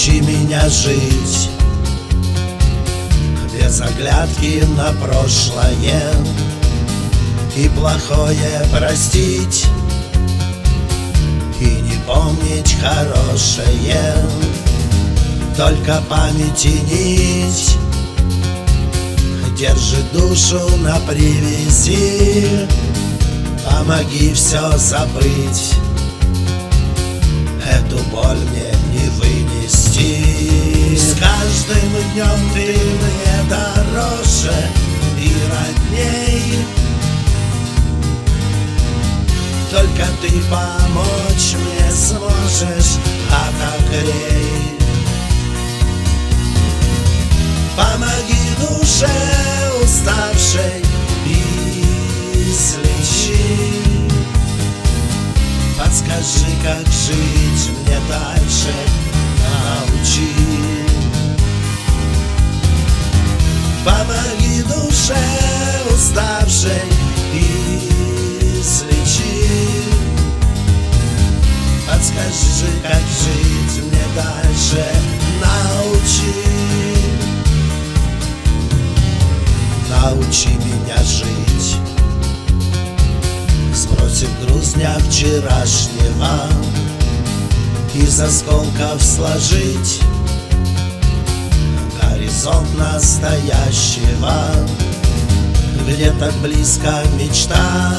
Научи меня жить без оглядки на прошлое и плохое простить, и не помнить хорошее, только память и нить держит душу на привязи. Помоги все забыть, эту боль мне не вынести. С каждым днем ты мне дороже и родней, только ты помочь мне сможешь, отогрей. Помоги душе уставшей излечи, подскажи, как жить мне дальше, научи. Помоги душе уставшей излечи, подскажи, как жить мне дальше, научи. Научи меня жить, сбросив груз дня вчерашнего, из осколков сложить горизонт настоящего, где так близко мечта.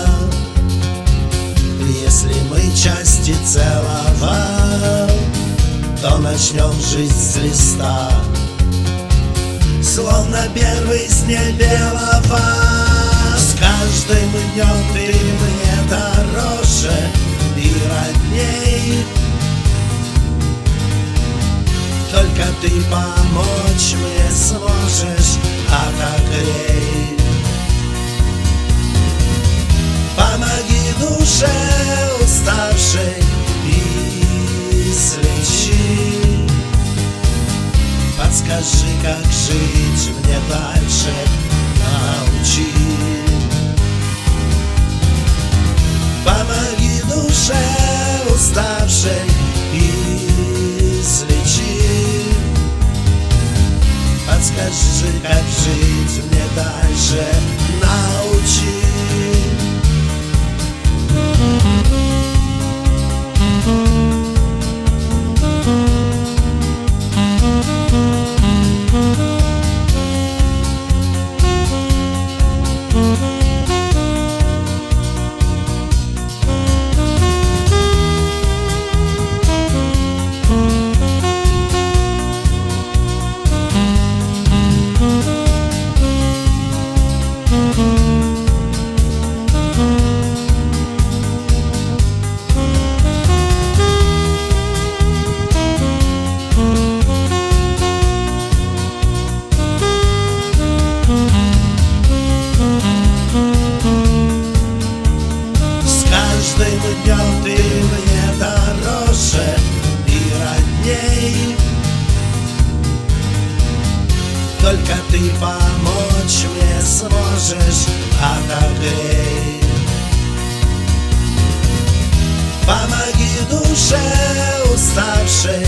Если мы части целого, то начнем жизнь с листа, словно первый снег белого. С каждым днем ты мне дороже и родней, только ты помочь мне сможешь, отогрей. Помоги душе уставшей излечи, подскажи, как жить мне дальше, научи. Помоги душе уставшей излечи, подскажи, как жить мне дальше, научи. Каждым днем ты мне дороже и родней, только ты помочь мне сможешь, отогрей. Помоги душе уставшей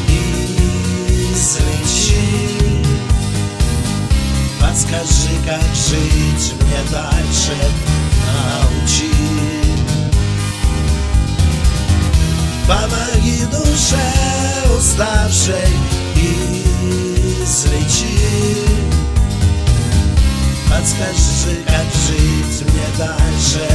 излечи, подскажи, как жить мне дальше, научи. Помоги душе уставшей излечи, подскажи, как жить мне дальше,